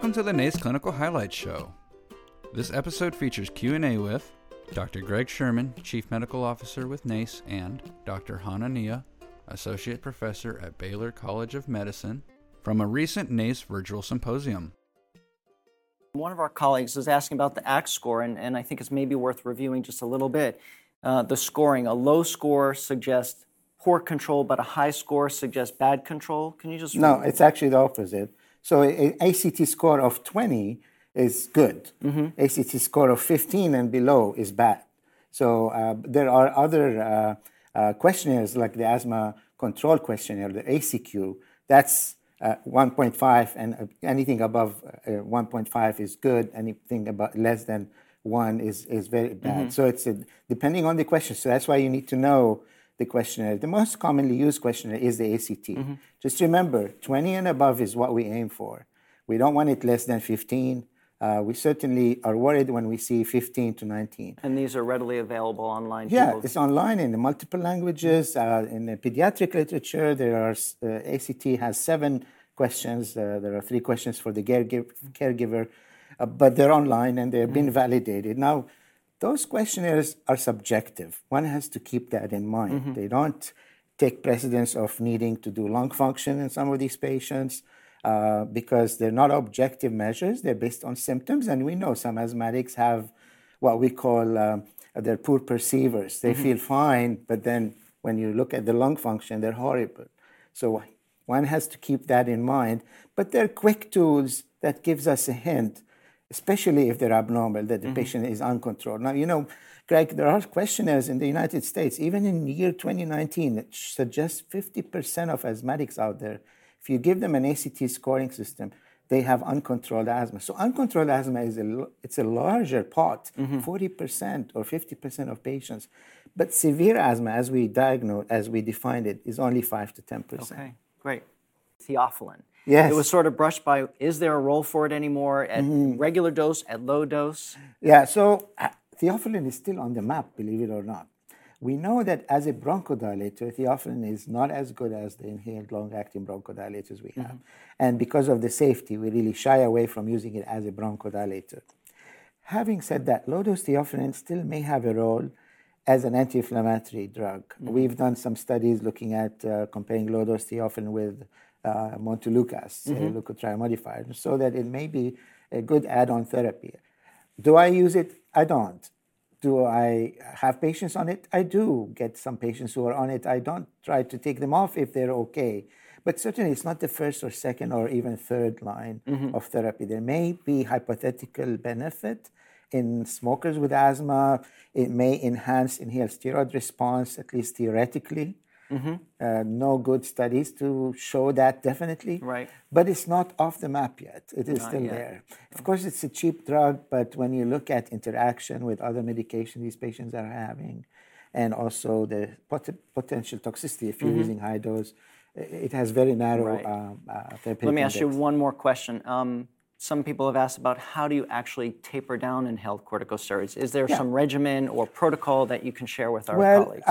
Welcome to the NACE Clinical Highlights Show. This episode features Q&A with Dr. Greg Sherman, Chief Medical Officer with NACE, and Dr. Hana Nia, Associate Professor at Baylor College of Medicine, from a recent NACE virtual symposium. One of our colleagues is asking about the ACT score, and I think it's maybe worth reviewing just a little bit. The scoring, a low score suggests poor control, but a high score suggests bad control. Can you just... No, it's actually the opposite. So an ACT score of 20 is good. Mm-hmm. ACT score of 15 and below is bad. So there are other questionnaires like the Asthma Control Questionnaire, the ACQ. That's 1.5, and anything above 1.5 is good. Anything about less than 1 is very bad. Mm-hmm. So it's depending on the question. So that's why you need to know the questionnaire. The most commonly used questionnaire is the ACT. Mm-hmm. Just remember, 20 and above is what we aim for. We don't want it less than 15. We certainly are worried when we see 15 to 19. And these are readily available online? Yeah, it's online in the multiple languages. In the pediatric literature, there are ACT has 7 questions. There are 3 questions for the caregiver, but they're online and they've been validated. Now, those questionnaires are subjective. One has to keep that in mind. Mm-hmm. They don't take precedence of needing to do lung function in some of these patients because they're not objective measures. They're based on symptoms, and we know some asthmatics have what we call they're poor perceivers. They feel fine, but then when you look at the lung function, they're horrible. So one has to keep that in mind. But they're quick tools that gives us a hint, especially if they're abnormal, that the patient is uncontrolled. Now, you know, Greg, there are questionnaires in the United States, even in year 2019, that suggests 50% of asthmatics out there, if you give them an ACT scoring system, they have uncontrolled asthma. So uncontrolled asthma is a larger pot, 40% or 50% of patients. But severe asthma, as we defined it, is only 5 to 10%. Okay, great. Theophylline. Yes. It was sort of brushed by, is there a role for it anymore at regular dose, at low dose? Yeah, so theophylline is still on the map, believe it or not. We know that as a bronchodilator, theophylline is not as good as the inhaled long-acting bronchodilators we have. And because of the safety, we really shy away from using it as a bronchodilator. Having said that, low-dose theophylline still may have a role as an anti-inflammatory drug. We've done some studies looking at comparing low-dose theophylline with Montelukast, leukotriene modifier, so that it may be a good add-on therapy. Do I use it? I don't. Do I have patients on it? I do get some patients who are on it. I don't try to take them off if they're okay. But certainly it's not the first or second or even third line of therapy. There may be hypothetical benefit in smokers with asthma. It may enhance inhaled steroid response, at least theoretically. No good studies to show that definitely. Right. But it's not off the map yet. It is still there. Of course, it's a cheap drug, but when you look at interaction with other medication these patients are having, and also the potential toxicity if you're using high dose, it has very narrow therapeutic Let me ask you index. one more question. Some people have asked about how do you actually taper down inhaled corticosteroids? Is there some regimen or protocol that you can share with our colleagues?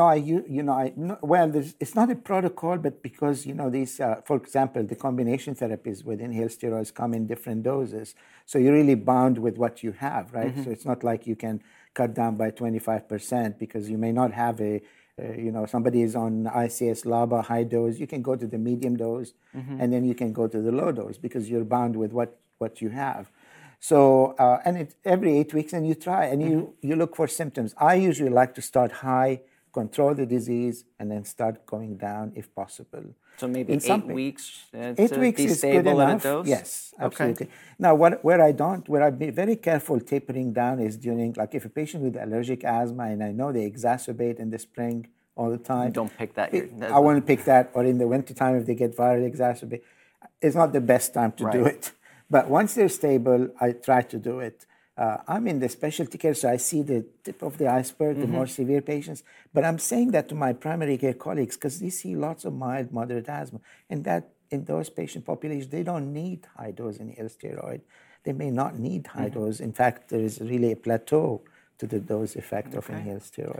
It's not a protocol, but because these, for example, the combination therapies with inhaled steroids come in different doses, so you're really bound with what you have, right? So it's not like you can cut down by 25% because you may not have somebody is on ICS LABA high dose, you can go to the medium dose, and then you can go to the low dose because you're bound with what you have. So, and it's every 8 weeks, and you try, and you look for symptoms. I usually like to start high, control the disease, and then start going down if possible. So maybe 8 weeks 8 weeks be is stable good enough. at a dose? Yes, absolutely. Okay. Now, where I'd be very careful tapering down is during, like if a patient with allergic asthma, and I know they exacerbate in the spring all the time. Don't pick that. I won't pick that, or in the wintertime if they get viral exacerbate. It's not the best time to do it. But once they're stable, I try to do it. I'm in the specialty care, so I see the tip of the iceberg, the more severe patients. But I'm saying that to my primary care colleagues because they see lots of mild, moderate asthma. And that in those patient populations, they don't need high-dose inhaled steroid. They may not need high dose. In fact, there is really a plateau to the dose effect of inhaled steroid.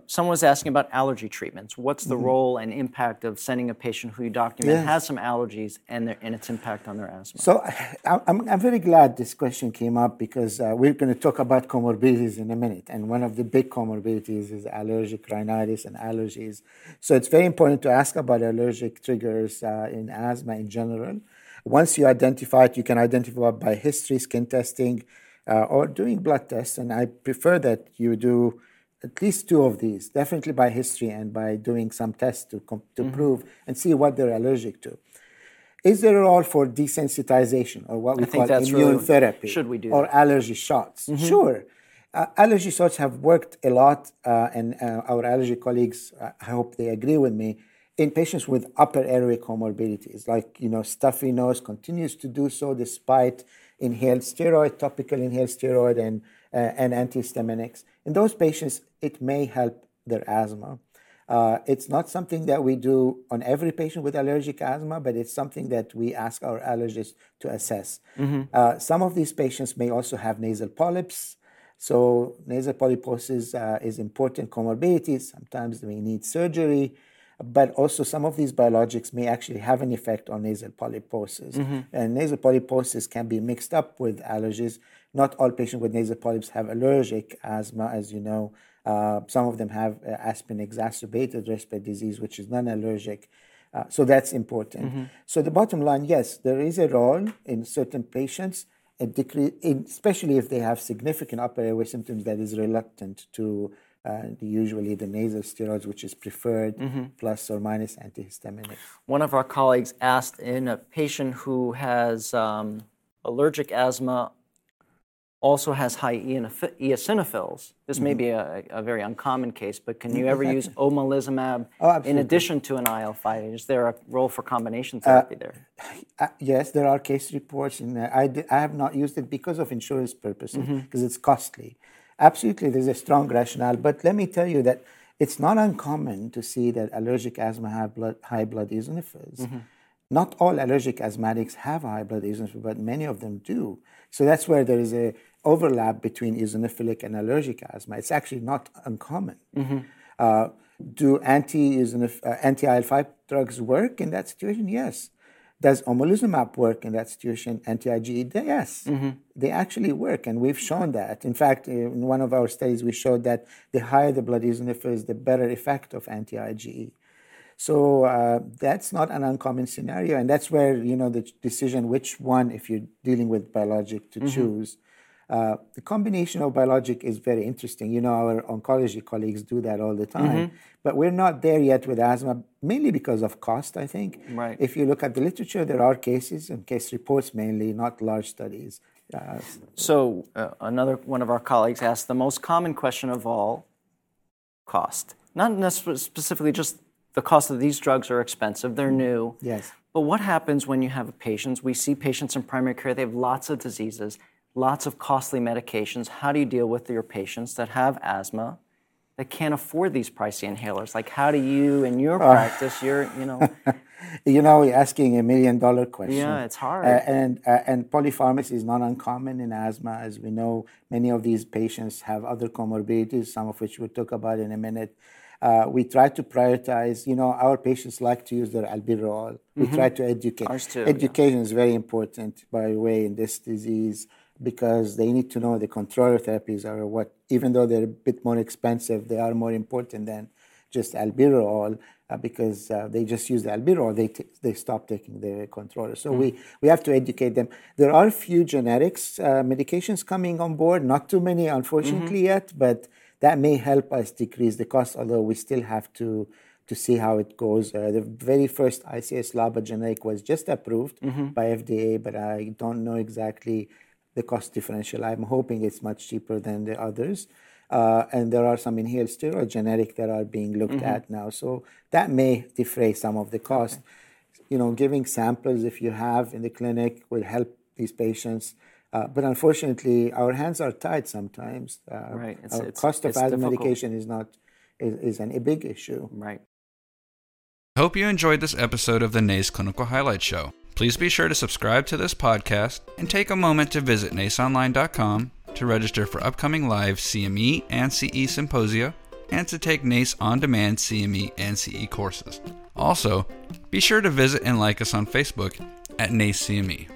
someone was asking about allergy treatments. What's the role and impact of sending a patient who you document has some allergies and its impact on their asthma? So I'm very glad this question came up because we're going to talk about comorbidities in a minute. And one of the big comorbidities is allergic rhinitis and allergies. So it's very important to ask about allergic triggers in asthma in general. Once you identify it, you can identify by history, skin testing, or doing blood tests. And I prefer that you do at least two of these, definitely by history and by doing some tests to prove and see what they're allergic to. Is there a role for desensitization or what we call immune therapy? Should we do or that? Allergy shots? Sure. Allergy shots have worked a lot, and our allergy colleagues, I hope they agree with me, in patients with upper airway comorbidities, like, stuffy nose continues to do so despite inhaled steroid, topical inhaled steroid, and antihistaminics. In those patients, it may help their asthma. It's not something that we do on every patient with allergic asthma, but it's something that we ask our allergists to assess. Some of these patients may also have nasal polyps. So nasal polyposis is important comorbidity. Sometimes we need surgery. But also some of these biologics may actually have an effect on nasal polyposis. And nasal polyposis can be mixed up with allergies. Not all patients with nasal polyps have allergic asthma, as you know. Some of them have aspirin-exacerbated respiratory disease, which is non-allergic. So that's important. So the bottom line, yes, there is a role in certain patients, especially if they have significant upper airway symptoms that is reluctant to usually the nasal steroids, which is preferred, plus or minus antihistaminic. One of our colleagues asked in a patient who has allergic asthma, also has high eosinophils. This may be a very uncommon case, but can you ever use omalizumab in addition to an IL-5? Is there a role for combination therapy there? Yes, there are case reports. I have not used it because of insurance purposes, because it's costly. Absolutely, there's a strong rationale. But let me tell you that it's not uncommon to see that allergic asthma have high blood eosinophils. Not all allergic asthmatics have high blood eosinophils, but many of them do. So that's where there is a overlap between eosinophilic and allergic asthma. It's actually not uncommon. Do anti-IL-5 drugs work in that situation? Yes. Does omalizumab work in that situation? Anti-IgE? Yes. They actually work, and we've shown that. In fact, in one of our studies, we showed that the higher the blood eosinophils, the better effect of anti-IgE. So that's not an uncommon scenario, and that's where, the decision which one, if you're dealing with biologic, to choose. The combination of biologic is very interesting. Our oncology colleagues do that all the time. But we're not there yet with asthma, mainly because of cost, I think. Right. If you look at the literature, there are cases and case reports mainly, not large studies. So another one of our colleagues asked the most common question of all, cost. Not necessarily specifically just the cost of these drugs are expensive, they're new. Yes. But what happens when you have patients? We see patients in primary care, they have lots of diseases, lots of costly medications. How do you deal with your patients that have asthma that can't afford these pricey inhalers? Like, how do you, in your practice, you're asking $1 million question. Yeah, it's hard. And polypharmacy is not uncommon in asthma. As we know, many of these patients have other comorbidities, some of which we'll talk about in a minute. We try to prioritize, our patients like to use their albuterol. We try to educate. Ours too, Education is very important, by the way, in this disease, because they need to know the controller therapies are what, even though they're a bit more expensive, they are more important than just albuterol, because they just use the albuterol, they stop taking the controller. So we have to educate them. There are a few generics medications coming on board, not too many, unfortunately, yet, but that may help us decrease the cost, although we still have to see how it goes. The very first ICS/LABA generic was just approved by FDA, but I don't know exactly the cost differential. I'm hoping it's much cheaper than the others. And there are some inhaled steroid generic that are being looked at now. So that may defray some of the cost. Giving samples, if you have in the clinic, will help these patients. But unfortunately, our hands are tied sometimes. Right. Cost of asthma medication is a big issue. Right. I hope you enjoyed this episode of the NACE Clinical Highlights Show. Please be sure to subscribe to this podcast and take a moment to visit naceonline.com to register for upcoming live CME and CE symposia, and to take NACE on-demand CME and CE courses. Also, be sure to visit and like us on Facebook at NACE CME.